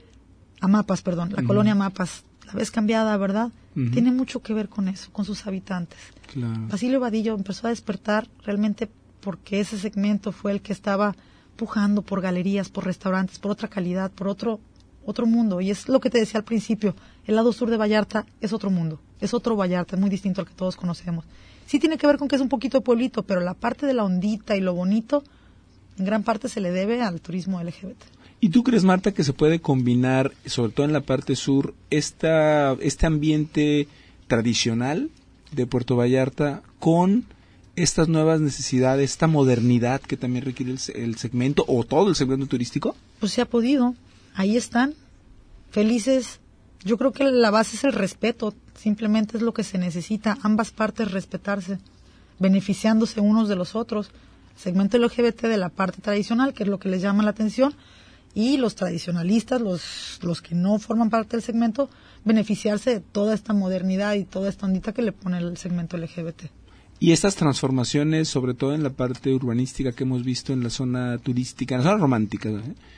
la colonia Mapas, la ves cambiada, ¿verdad? Tiene mucho que ver con eso, con sus habitantes. Claro. Basilio Vadillo empezó a despertar realmente porque ese segmento fue el que estaba pujando por galerías, por restaurantes, por otra calidad, por otro mundo. Y es lo que te decía al principio, el lado sur de Vallarta es otro mundo, es otro Vallarta, es muy distinto al que todos conocemos. Sí tiene que ver con que es un poquito de pueblito, pero la parte de la ondita y lo bonito, en gran parte se le debe al turismo LGBT. ¿Y tú crees, Marta, que se puede combinar, sobre todo en la parte sur, este ambiente tradicional de Puerto Vallarta con estas nuevas necesidades, esta modernidad que también requiere el segmento o todo el segmento turístico? Pues se ha podido, ahí están, felices. Yo creo que la base es el respeto, simplemente es lo que se necesita, ambas partes respetarse, beneficiándose unos de los otros. El segmento LGBT de la parte tradicional, que es lo que les llama la atención, y los tradicionalistas, los que no forman parte del segmento, beneficiarse de toda esta modernidad y toda esta ondita que le pone el segmento LGBT. Y estas transformaciones, sobre todo en la parte urbanística que hemos visto en la zona turística, en la zona romántica,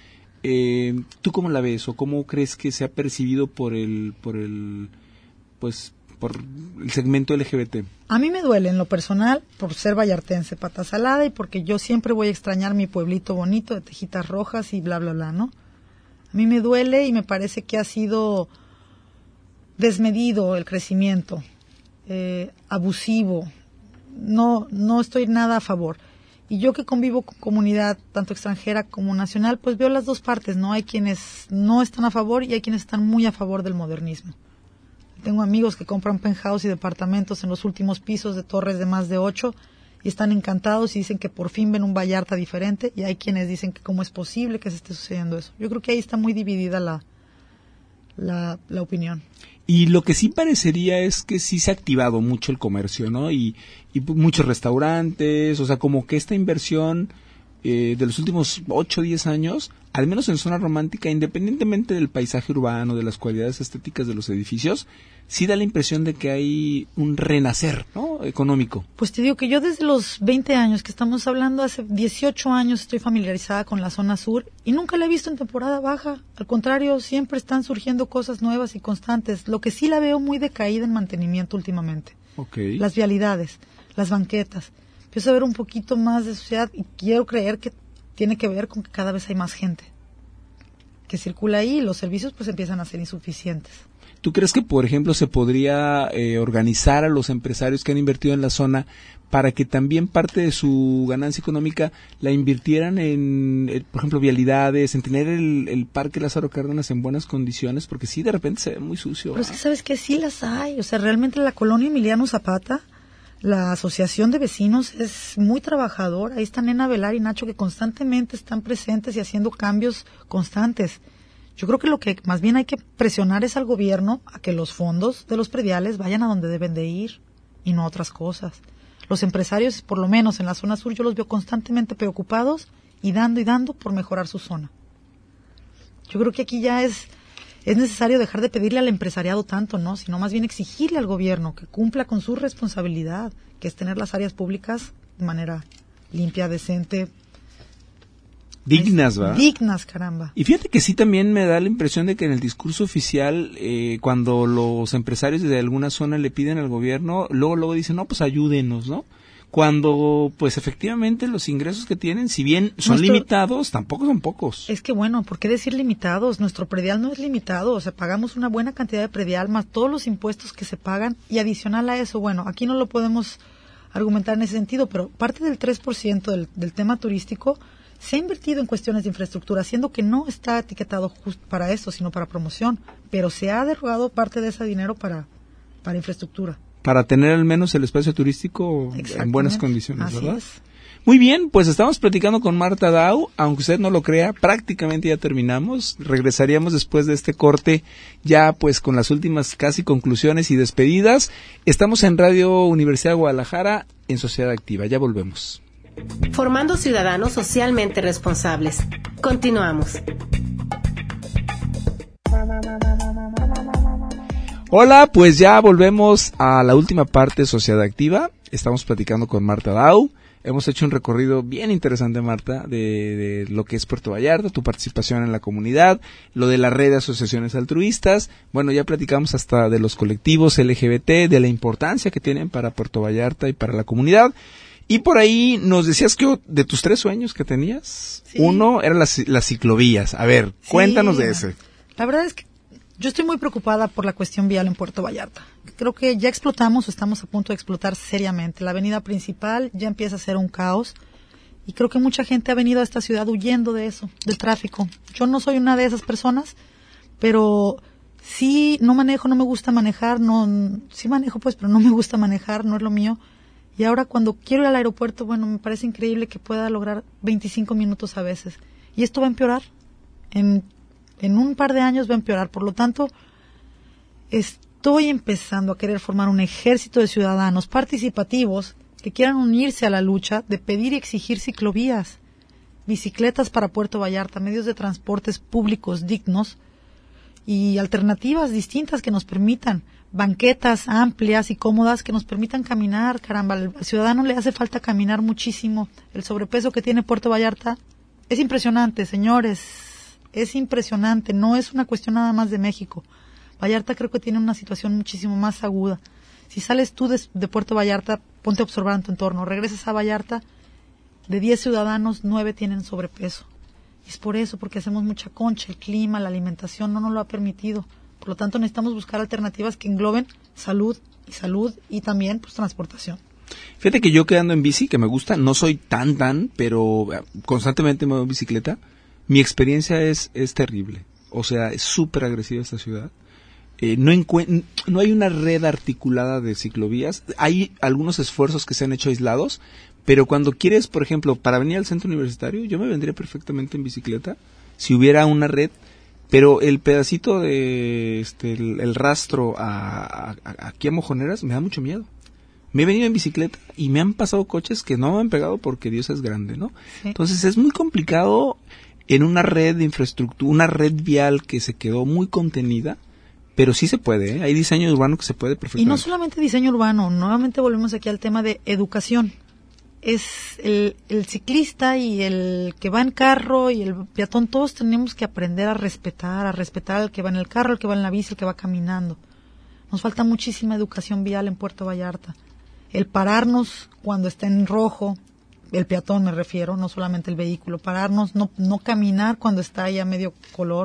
¿tú cómo la ves o cómo crees que se ha percibido por el segmento LGBT? A mí me duele en lo personal por ser vallartense, pata salada, y porque yo siempre voy a extrañar mi pueblito bonito de tejitas rojas y bla, bla, bla, ¿no? A mí me duele y me parece que ha sido desmedido el crecimiento, abusivo. No estoy nada a favor. Y yo que convivo con comunidad tanto extranjera como nacional, pues veo las dos partes, ¿no? Hay quienes no están a favor y hay quienes están muy a favor del modernismo. Tengo amigos que compran penthouse y departamentos en los últimos pisos de torres de más de 8 y están encantados y dicen que por fin ven un Vallarta diferente, y hay quienes dicen que cómo es posible que se esté sucediendo eso. Yo creo que ahí está muy dividida la opinión. Y lo que sí parecería es que sí se ha activado mucho el comercio, ¿no? Y muchos restaurantes, o sea, como que esta inversión de los últimos 8 o 10 años al menos en zona romántica, independientemente del paisaje urbano, de las cualidades estéticas de los edificios, sí da la impresión de que hay un renacer, ¿no?, económico. Pues te digo que yo desde los 20 años que estamos hablando, hace 18 años estoy familiarizada con la zona sur y nunca la he visto en temporada baja. Al contrario, siempre están surgiendo cosas nuevas y constantes. Lo que sí la veo muy decaída en mantenimiento últimamente. Okay. Las vialidades, las banquetas. Empiezo a ver un poquito más de sociedad y quiero creer que tiene que ver con que cada vez hay más gente que circula ahí y los servicios pues empiezan a ser insuficientes. ¿Tú crees que, por ejemplo, se podría organizar a los empresarios que han invertido en la zona para que también parte de su ganancia económica la invirtieran en, por ejemplo, vialidades, en tener el Parque Lázaro Cárdenas en buenas condiciones? Porque sí, de repente se ve muy sucio. Pero es que sabes que sí las hay. O sea, realmente la colonia Emiliano Zapata, la asociación de vecinos es muy trabajadora. Ahí están Nena Velar y Nacho que constantemente están presentes y haciendo cambios constantes. Yo creo que lo que más bien hay que presionar es al gobierno a que los fondos de los prediales vayan a donde deben de ir y no a otras cosas. Los empresarios, por lo menos en la zona sur, yo los veo constantemente preocupados y dando por mejorar su zona. Yo creo que aquí ya es necesario dejar de pedirle al empresariado tanto, ¿no? Sino más bien exigirle al gobierno que cumpla con su responsabilidad, que es tener las áreas públicas de manera limpia, decente. Dignas, ¿va? Dignas, caramba. Y fíjate que sí también me da la impresión de que en el discurso oficial, cuando los empresarios de alguna zona le piden al gobierno, luego dicen, no, pues ayúdenos, ¿no? Cuando, pues efectivamente los ingresos que tienen, si bien son limitados, tampoco son pocos. Es que bueno, ¿por qué decir limitados? Nuestro predial no es limitado, o sea, pagamos una buena cantidad de predial más todos los impuestos que se pagan y adicional a eso, bueno, aquí no lo podemos argumentar en ese sentido, pero parte del 3% del tema turístico se ha invertido en cuestiones de infraestructura, siendo que no está etiquetado justo para eso, sino para promoción, pero se ha derogado parte de ese dinero para infraestructura. Para tener al menos el espacio turístico en buenas condiciones, así ¿verdad? Es. Muy bien, pues estamos platicando con Marta Dau, aunque usted no lo crea, prácticamente ya terminamos. Regresaríamos después de este corte ya pues con las últimas casi conclusiones y despedidas. Estamos en Radio Universidad de Guadalajara en Sociedad Activa, ya volvemos. Formando ciudadanos socialmente responsables. Continuamos. Hola, pues ya volvemos a la última parte de Sociedad Activa. Estamos platicando con Marta Dau. Hemos hecho un recorrido bien interesante, Marta, de lo que es Puerto Vallarta, tu participación en la comunidad, lo de la red de asociaciones altruistas. Bueno, ya platicamos hasta de los colectivos LGBT, de la importancia que tienen para Puerto Vallarta y para la comunidad. Y por ahí nos decías que de tus 3 sueños que tenías, sí, uno era las ciclovías. A ver, sí, cuéntanos de ese. La verdad es que yo estoy muy preocupada por la cuestión vial en Puerto Vallarta. Creo que ya explotamos o estamos a punto de explotar seriamente. La avenida principal ya empieza a ser un caos y creo que mucha gente ha venido a esta ciudad huyendo de eso, del tráfico. Yo no soy una de esas personas, pero sí no manejo, no me gusta manejar, sí manejo pues, pero no me gusta manejar, no es lo mío. Y ahora cuando quiero ir al aeropuerto, bueno, me parece increíble que pueda lograr 25 minutos a veces. Y esto va a empeorar. En un par de años va a empeorar. Por lo tanto, estoy empezando a querer formar un ejército de ciudadanos participativos que quieran unirse a la lucha de pedir y exigir ciclovías, bicicletas para Puerto Vallarta, medios de transportes públicos dignos y alternativas distintas que nos permitan, banquetas amplias y cómodas que nos permitan caminar. Caramba, al ciudadano le hace falta caminar muchísimo. El sobrepeso que tiene Puerto Vallarta es impresionante, señores. Es impresionante, no es una cuestión nada más de México. Vallarta creo que tiene una situación muchísimo más aguda. Si sales tú de Puerto Vallarta, ponte a observar en tu entorno. Regresas a Vallarta, de 10 ciudadanos, 9 tienen sobrepeso. Y es por eso, porque hacemos mucha concha, el clima, la alimentación no nos lo ha permitido. Por lo tanto, necesitamos buscar alternativas que engloben salud y también pues transportación. Fíjate que yo que ando en bici, que me gusta, no soy tan, pero constantemente me voy en bicicleta. Mi experiencia es terrible. O sea, es súper agresiva esta ciudad. No hay una red articulada de ciclovías. Hay algunos esfuerzos que se han hecho aislados, pero cuando quieres, por ejemplo, para venir al centro universitario, yo me vendría perfectamente en bicicleta si hubiera una red, pero el pedacito de el rastro aquí a Mojoneras me da mucho miedo. Me he venido en bicicleta y me han pasado coches que no me han pegado porque Dios es grande, ¿no? Sí. Entonces es muy complicado. en una red de infraestructura, una red vial que se quedó muy contenida, pero sí se puede, ¿eh? Hay diseño urbano que se puede perfectamente. Y no solamente diseño urbano, nuevamente volvemos aquí al tema de educación. Es el ciclista y el que va en carro y el peatón, todos tenemos que aprender a respetar al que va en el carro, al que va en la bici, al que va caminando. Nos falta muchísima educación vial en Puerto Vallarta. El pararnos cuando está en rojo, el peatón me refiero, no solamente el vehículo, pararnos, no caminar cuando está ya medio color,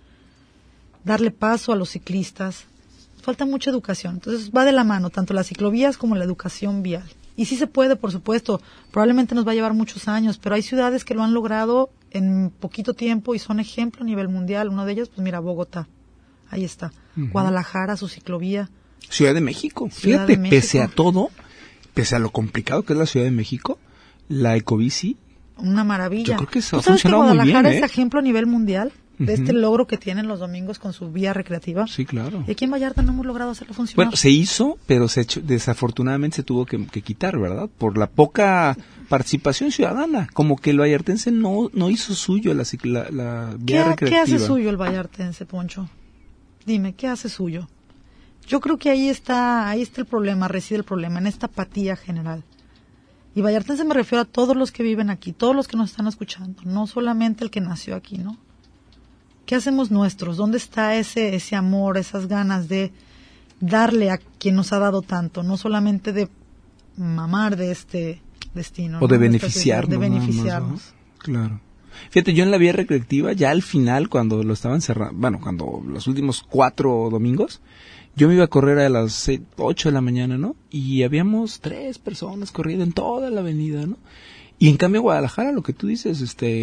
darle paso a los ciclistas. Falta mucha educación, entonces va de la mano tanto las ciclovías como la educación vial. Y sí se puede, por supuesto, probablemente nos va a llevar muchos años, pero hay ciudades que lo han logrado en poquito tiempo y son ejemplo a nivel mundial. Uno de ellos, pues mira, Bogotá, ahí está. Guadalajara, su ciclovía. Ciudad de México, fíjate, pese a todo, pese a lo complicado que es la Ciudad de México, la ecobici. Una maravilla. Yo creo que eso ha ¿Tú sabes que funcionado muy bien, Guadalajara es ejemplo a nivel mundial de este logro que tienen los domingos con su vía recreativa? Sí, claro. Y aquí en Vallarta no hemos logrado hacerlo funcionar. Bueno, se hizo, pero desafortunadamente se tuvo que quitar, ¿verdad? Por la poca participación ciudadana. Como que el vallartense no hizo suyo la vía recreativa. ¿Qué hace suyo el vallartense, Poncho? Dime, ¿qué hace suyo? Yo creo que ahí está el problema, reside el problema, en esta apatía general. Y vallartense me refiero a todos los que viven aquí, todos los que nos están escuchando, no solamente el que nació aquí, ¿no? ¿Qué hacemos nuestros? ¿Dónde está ese amor, esas ganas de darle a quien nos ha dado tanto? No solamente de mamar de este destino. O ¿no? de beneficiarnos. De beneficiarnos. Más, ¿no? Claro. Fíjate, yo en la vía recreativa, ya al final, cuando lo estaban cerrando, bueno, cuando los últimos 4 domingos, yo me iba a correr a las 8 de la mañana, ¿no? Y habíamos 3 personas corriendo en toda la avenida, ¿no? Y en cambio Guadalajara, lo que tú dices,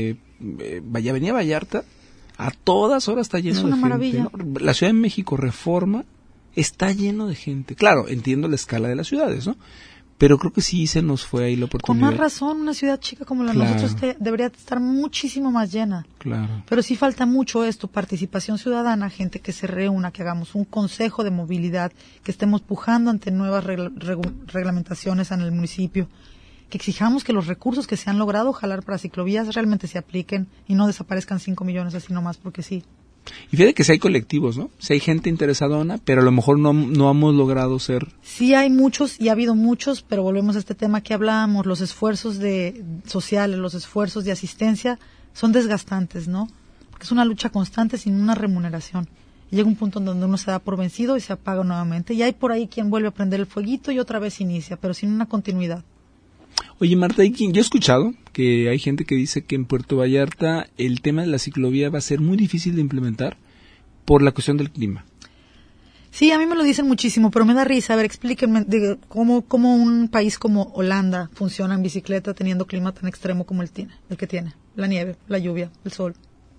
Avenida Vallarta, a todas horas está lleno de gente. Es una maravilla. ¿No? La Ciudad de México, Reforma, está lleno de gente. Claro, entiendo la escala de las ciudades, ¿no? Pero creo que sí se nos fue ahí la oportunidad. Con más razón, una ciudad chica como la de nosotros debería estar muchísimo más llena. Claro. Pero sí falta mucho esto, participación ciudadana, gente que se reúna, que hagamos un consejo de movilidad, que estemos pujando ante nuevas reglamentaciones en el municipio, que exijamos que los recursos que se han logrado jalar para ciclovías realmente se apliquen y no desaparezcan 5 millones así nomás porque sí. Y fíjate que sí hay colectivos, ¿no? Sí hay gente interesadona, pero a lo mejor no hemos logrado ser. Sí hay muchos y ha habido muchos, pero volvemos a este tema que hablábamos, los esfuerzos sociales, los esfuerzos de asistencia son desgastantes, ¿no? Porque es una lucha constante sin una remuneración. Y llega un punto en donde uno se da por vencido y se apaga nuevamente. Y hay por ahí quien vuelve a prender el fueguito y otra vez inicia, pero sin una continuidad. Oye, Marta, yo he escuchado que hay gente que dice que en Puerto Vallarta el tema de la ciclovía va a ser muy difícil de implementar por la cuestión del clima. Sí, a mí me lo dicen muchísimo, pero me da risa. A ver, explíquenme cómo un país como Holanda funciona en bicicleta teniendo clima tan extremo como el que tiene. La nieve, la lluvia, el sol.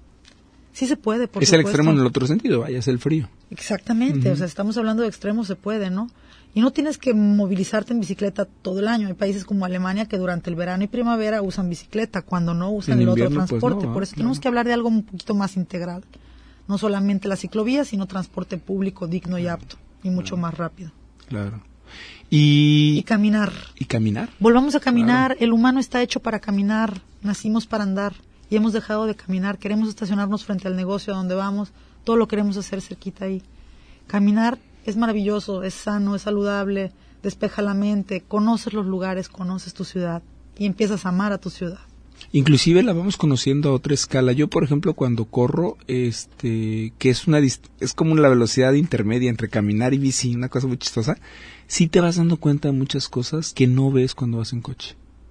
Sí se puede, por supuesto. Es el extremo en el otro sentido, vaya, es el frío. Exactamente, o sea, estamos hablando de extremos, se puede, ¿no? Y no tienes que movilizarte en bicicleta todo el año. Hay países como Alemania que durante el verano y primavera usan bicicleta, cuando no usan el otro transporte. Pues no, por eso tenemos que hablar de algo un poquito más integral. No solamente la ciclovía, sino transporte público digno y apto y mucho más rápido. Claro. Y caminar. Y caminar. Volvamos a caminar. Claro. El humano está hecho para caminar. Nacimos para andar y hemos dejado de caminar. Queremos estacionarnos frente al negocio a donde vamos. Todo lo queremos hacer cerquita ahí. Caminar es maravilloso, es sano, es saludable, despeja la mente, conoces los lugares, conoces tu ciudad y empiezas a amar a tu ciudad. Inclusive la vamos conociendo a otra escala. Yo, por ejemplo, cuando corro, que es como la velocidad intermedia entre caminar y bici, una cosa muy chistosa, sí te vas dando cuenta de muchas cosas que no ves cuando vas en coche.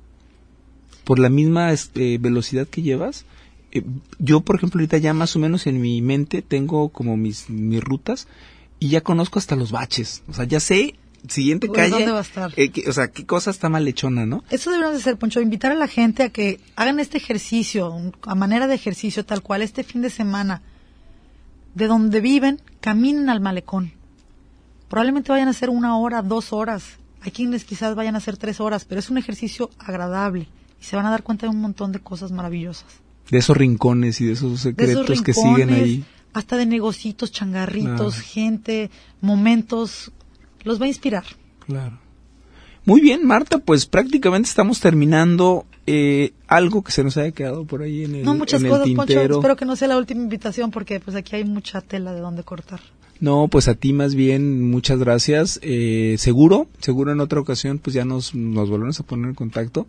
Por la misma velocidad que llevas, yo, por ejemplo, ahorita ya más o menos en mi mente tengo como mis rutas y ya conozco hasta los baches. O sea, ya sé, siguiente calle, ¿dónde va a estar? O sea, qué cosa está mal hechona, ¿no? Eso deberíamos de hacer, Poncho, invitar a la gente a que hagan este ejercicio, a manera de ejercicio tal cual, este fin de semana, de donde viven, caminen al malecón. Probablemente vayan a hacer 1 hora, 2 horas. Hay quienes quizás vayan a hacer 3 horas, pero es un ejercicio agradable y se van a dar cuenta de un montón de cosas maravillosas. De esos rincones y de esos secretos que siguen ahí. Hasta de negocitos, changarritos, gente, momentos, los va a inspirar. Claro. Muy bien, Marta, pues prácticamente estamos terminando algo que se nos haya quedado por ahí en el, No, muchas en el cosas, tintero. Poncho. Espero que no sea la última invitación porque pues aquí hay mucha tela de donde cortar. No, pues a ti más bien, muchas gracias. Seguro en otra ocasión pues ya nos volvemos a poner en contacto.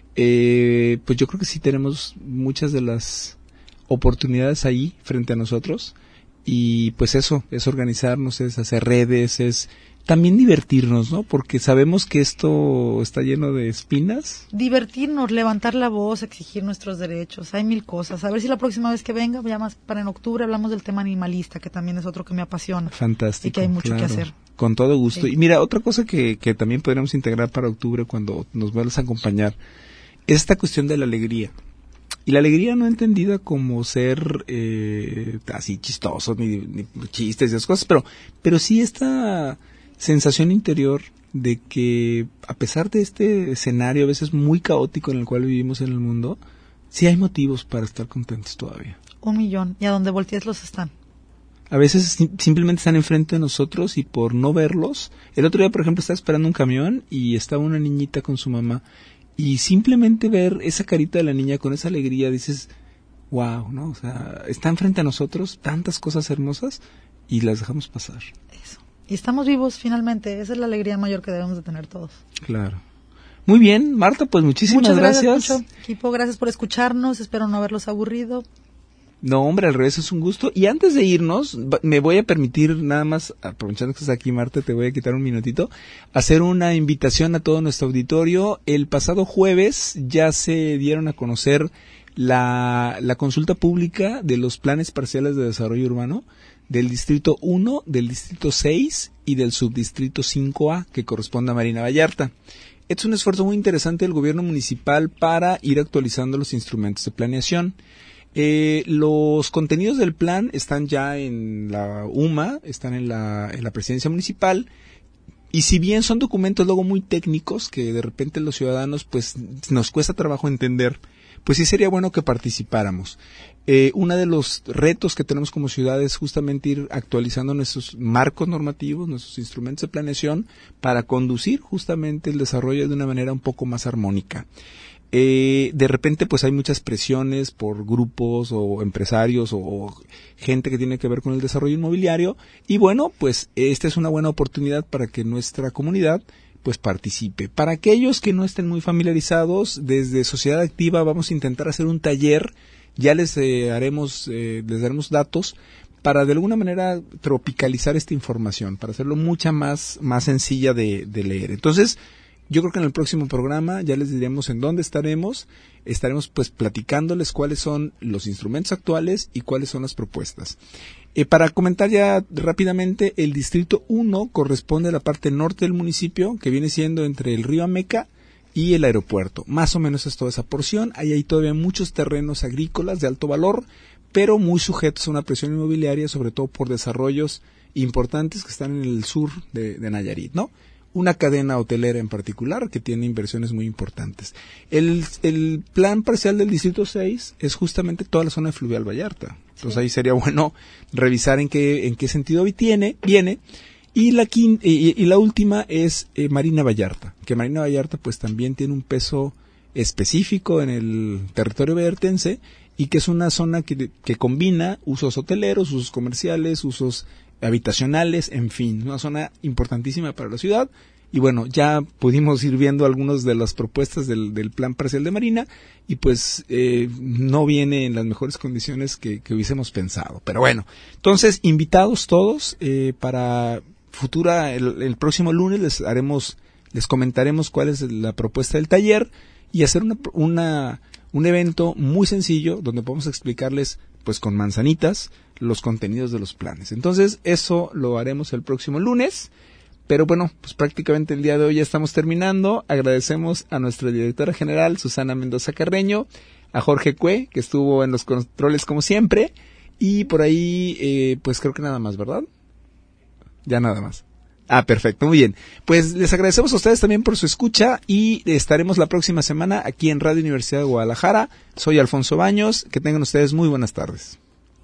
Pues yo creo que sí tenemos muchas de las oportunidades ahí frente a nosotros. Y pues eso, es organizarnos, es hacer redes, es también divertirnos, ¿no? Porque sabemos que esto está lleno de espinas. Divertirnos, levantar la voz, exigir nuestros derechos, hay mil cosas. A ver si la próxima vez que venga, ya más para en octubre, hablamos del tema animalista, que también es otro que me apasiona. Fantástico. Y que hay mucho claro, que hacer. Con todo gusto. Sí. Y mira, otra cosa que también podríamos integrar para octubre cuando nos vuelvas a acompañar, es esta cuestión de la alegría. Y la alegría no entendida como ser así chistoso, ni chistes y esas cosas, pero sí esta sensación interior de que a pesar de este escenario a veces muy caótico en el cual vivimos en el mundo, sí hay motivos para estar contentos todavía. 1,000,000, y a donde voltees los están. A veces simplemente están enfrente de nosotros y por no verlos, el otro día por ejemplo estaba esperando un camión y estaba una niñita con su mamá y simplemente ver esa carita de la niña con esa alegría dices, wow, ¿no? O sea, están frente a nosotros tantas cosas hermosas y las dejamos pasar. Eso. Y estamos vivos finalmente, esa es la alegría mayor que debemos de tener todos. Claro. Muy bien, Marta, pues muchísimas Muchas gracias. gracias. Mucho. Equipo, gracias por escucharnos, espero no haberlos aburrido. No, hombre, al revés, es un gusto. Y antes de irnos, me voy a permitir nada más, aprovechando que estás aquí, Marta, te voy a quitar un minutito, hacer una invitación a todo nuestro auditorio. El pasado jueves ya se dieron a conocer la consulta pública de los planes parciales de desarrollo urbano del Distrito 1, del Distrito 6 y del Subdistrito 5A, que corresponde a Marina Vallarta. Es un esfuerzo muy interesante del gobierno municipal para ir actualizando los instrumentos de planeación. Los contenidos del plan están ya en la UMA, están en la presidencia municipal, y si bien son documentos luego muy técnicos que de repente los ciudadanos pues nos cuesta trabajo entender, pues sí sería bueno que participáramos. Uno de los retos que tenemos como ciudad es justamente ir actualizando nuestros marcos normativos, nuestros instrumentos de planeación para conducir justamente el desarrollo de una manera un poco más armónica. De repente pues hay muchas presiones por grupos o empresarios o gente que tiene que ver con el desarrollo inmobiliario y bueno, pues esta es una buena oportunidad para que nuestra comunidad pues participe. Para aquellos que no estén muy familiarizados, desde Sociedad Activa vamos a intentar hacer un taller, ya les daremos datos para de alguna manera tropicalizar esta información, para hacerlo mucha más sencilla de leer. Entonces, yo creo que en el próximo programa ya les diremos en dónde estaremos pues platicándoles cuáles son los instrumentos actuales y cuáles son las propuestas. Para comentar ya rápidamente, el Distrito 1 corresponde a la parte norte del municipio, que viene siendo entre el río Ameca y el aeropuerto. Más o menos es toda esa porción. Ahí hay todavía muchos terrenos agrícolas de alto valor, pero muy sujetos a una presión inmobiliaria, sobre todo por desarrollos importantes que están en el sur de Nayarit, ¿no? Una cadena hotelera en particular que tiene inversiones muy importantes. El plan parcial del Distrito 6 es justamente toda la zona de Fluvial Vallarta. Entonces ahí sería bueno revisar en qué sentido viene. Y la última es Marina Vallarta, que Marina Vallarta pues también tiene un peso específico en el territorio vallartense y que es una zona que combina usos hoteleros, usos comerciales, usos habitacionales, en fin, una zona importantísima para la ciudad. Y bueno, ya pudimos ir viendo algunas de las propuestas del plan parcial de Marina y pues no viene en las mejores condiciones que hubiésemos pensado. Pero bueno, entonces invitados todos para futura, el próximo lunes les comentaremos cuál es la propuesta del taller y hacer un evento muy sencillo donde podemos explicarles pues con manzanitas los contenidos de los planes. Entonces eso lo haremos el próximo lunes, pero bueno, pues prácticamente el día de hoy ya estamos terminando. Agradecemos a nuestra directora general Susana Mendoza Carreño, a Jorge Cue, que estuvo en los controles como siempre, y por ahí pues creo que nada más, ¿verdad? Ya nada más. Perfecto, muy bien. Pues les agradecemos a ustedes también por su escucha y estaremos la próxima semana aquí en Radio Universidad de Guadalajara. Soy Alfonso Baños, que tengan ustedes muy buenas tardes.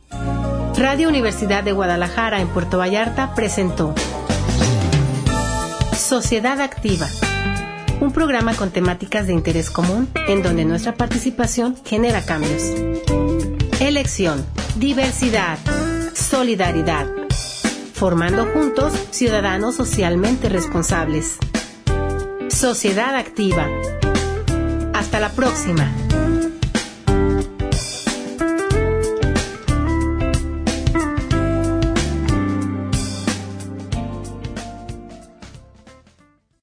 Radio Universidad de Guadalajara en Puerto Vallarta presentó Sociedad Activa, un programa con temáticas de interés común en donde nuestra participación genera cambios. Elección, diversidad, solidaridad. Formando juntos ciudadanos socialmente responsables. Sociedad activa. Hasta la próxima.